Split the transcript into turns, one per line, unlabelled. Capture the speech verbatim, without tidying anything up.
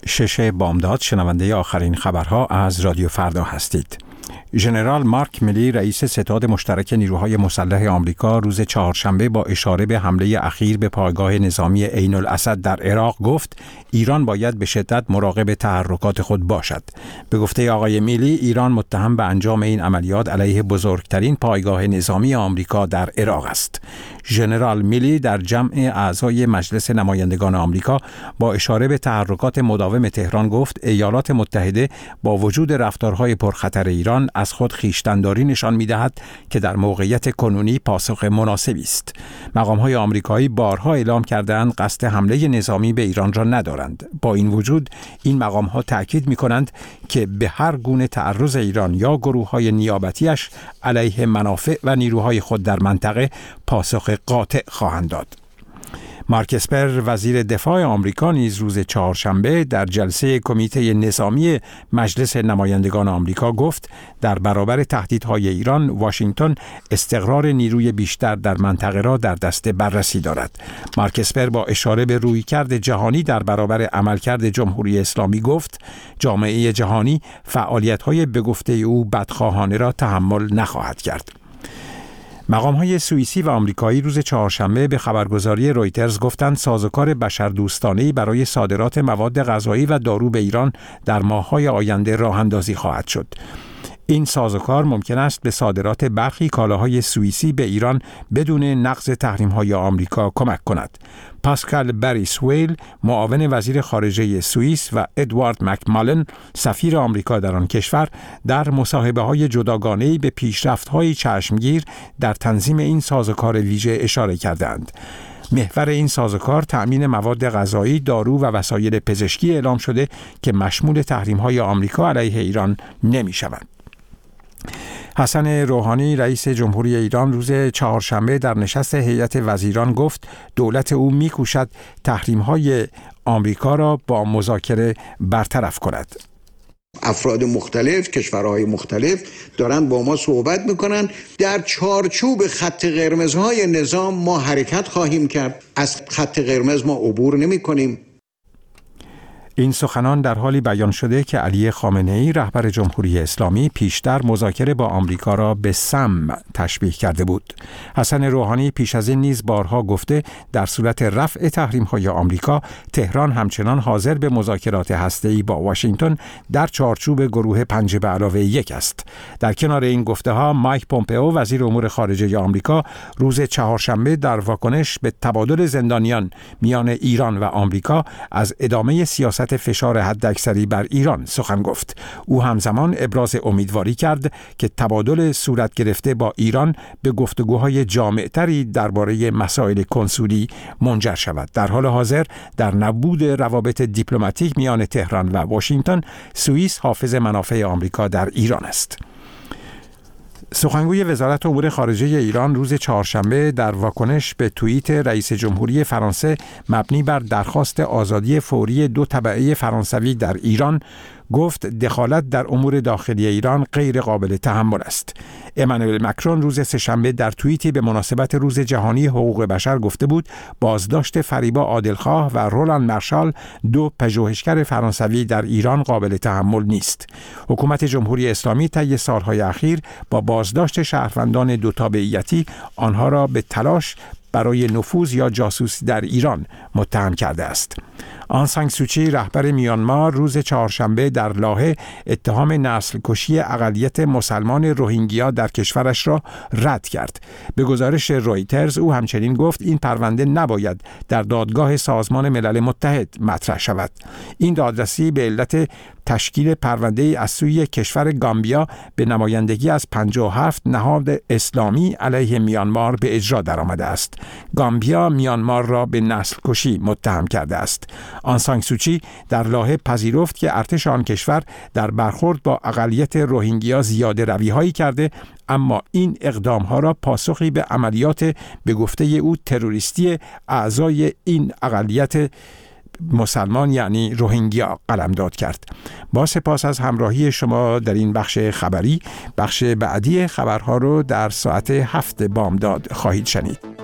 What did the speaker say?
شش بامداد شنونده آخرین خبرها از رادیو فردا هستید. ژنرال مارک میلی رئیس ستاد مشترک نیروهای مسلح آمریکا روز چهارشنبه با اشاره به حمله اخیر به پایگاه نظامی عین الاسد در عراق گفت ایران باید به شدت مراقب تحرکات خود باشد. به گفته آقای میلی، ایران متهم به انجام این عملیات علیه بزرگترین پایگاه نظامی آمریکا در عراق است. ژنرال میلی در جمع اعضای مجلس نمایندگان آمریکا با اشاره به تحرکات مداوم تهران گفت ایالات متحده با وجود رفتارهای پرخطر ایران از خود خویشتن‌داری نشان می‌دهد که در موقعیت کنونی پاسخ مناسبی است. مقام‌های آمریکایی بارها اعلام کردند قصد حمله نظامی به ایران را ندارند. با این وجود این مقام‌ها تأکید می‌کنند که به هر گونه تعرض ایران یا گروه‌های نیابتی‌اش علیه منافع و نیروهای خود در منطقه پاسخ قاطع خواهند داد. مارک اسپر وزیر دفاع آمریکا نیز روز چهارشنبه در جلسه کمیته نظامی مجلس نمایندگان آمریکا گفت در برابر تهدیدهای ایران واشنگتن استقرار نیروی بیشتر در منطقه را در دست بررسی دارد. مارک اسپر با اشاره به رویکرد جهانی در برابر عملکرد جمهوری اسلامی گفت جامعه جهانی فعالیت‌های به گفته او بدخواهانه را تحمل نخواهد کرد. مقام‌های سوئیسی و آمریکایی روز چهارشنبه به خبرگزاری رویترز گفتند سازوکار بشردوستانه‌ای برای صادرات مواد غذایی و دارو به ایران در ماه‌های آینده راه‌اندازی خواهد شد. این سازوکار ممکن است به صادرات برخی کالاهای سوئیسی به ایران بدون نقض تحریم‌های آمریکا کمک کند. پاسکال بریسویل، معاون وزیر خارجه سوئیس، و ادوارد مکمالن، سفیر آمریکا در آن کشور، در مصاحبه‌های جداگانه‌ای به پیشرفت‌های چشمگیر در تنظیم این سازوکار ویژه اشاره کردند. محور این سازوکار تأمین مواد غذایی، دارو و وسایل پزشکی اعلام شده که مشمول تحریم‌های آمریکا علیه ایران نمی‌شوند. حسن روحانی رئیس جمهوری ایران روز چهارشنبه در نشست هیئت وزیران گفت دولت او می‌کوشد تحریم‌های آمریکا را با مذاکره برطرف کند.
افراد مختلف، کشورهای مختلف دارن با ما صحبت میکنن. در چارچوب خط قرمزهای نظام ما حرکت خواهیم کرد. از خط قرمز ما عبور نمی کنیم.
این سخنان در حالی بیان شده که علی خامنه‌ای رهبر جمهوری اسلامی پیشتر مذاکره با آمریکا را به سم تشبیه کرده بود. حسن روحانی پیش از این نیز بارها گفته در صورت رفع تحریم‌های آمریکا تهران همچنان حاضر به مذاکرات هسته‌ای با واشنگتن در چارچوب گروه پنج به علاوه یک است. در کنار این گفته‌ها مایک پومپئو وزیر امور خارجه آمریکا روز چهارشنبه در واکنش به تبادل زندانیان میان ایران و آمریکا از ادامه سیاست فشار حداکثری بر ایران سخن گفت. او همزمان ابراز امیدواری کرد که تبادل صورت گرفته با ایران به گفتگوهای جامع‌تری درباره مسائل کنسولی منجر شود. در حال حاضر در نبود روابط دیپلماتیک میان تهران و واشنگتن، سوئیس حافظ منافع آمریکا در ایران است. سخنگوی وزارت امور خارجه ایران روز چهارشنبه در واکنش به توییت رئیس جمهوری فرانسه مبنی بر درخواست آزادی فوری دو تبعه فرانسوی در ایران گفت دخالت در امور داخلی ایران غیر قابل تحمل است. امانوئل مکرون روز سه‌شنبه در توییتی به مناسبت روز جهانی حقوق بشر گفته بود بازداشت فریبا عادلخواه و رولان مارشال، دو پژوهشگر فرانسوی در ایران، قابل تحمل نیست. حکومت جمهوری اسلامی طی سالهای اخیر با بازداشت شهروندان دو تابعیتی آنها را به تلاش برای نفوذ یا جاسوسی در ایران متهم کرده است. آن سان سوچی رهبر میانمار روز چهارشنبه در لاهه اتهام نسل کشی اقلیت مسلمان روهینگیا در کشورش را رد کرد. به گزارش رویترز او همچنین گفت این پرونده نباید در دادگاه سازمان ملل متحد مطرح شود. این دادرسی به علت تشکیل پرونده از سوی کشور گامبیا به نمایندگی از پنجاه و هفت نهاد اسلامی علیه میانمار به اجرا درآمده است. گامبیا میانمار را به نسل کشی متهم کرده است. آن سان سوچی در لاهه پذیرفت که ارتش آن کشور در برخورد با اقلیت روهینگیا زیاده روی‌هایی کرده، اما این اقدام‌ها را پاسخی به عملیات به گفته او تروریستی اعضای این اقلیت مسلمان یعنی روهینگیا قلمداد کرد. با سپاس از همراهی شما در این بخش خبری. بخش بعدی خبرها رو در ساعت هفت بامداد خواهید شنید.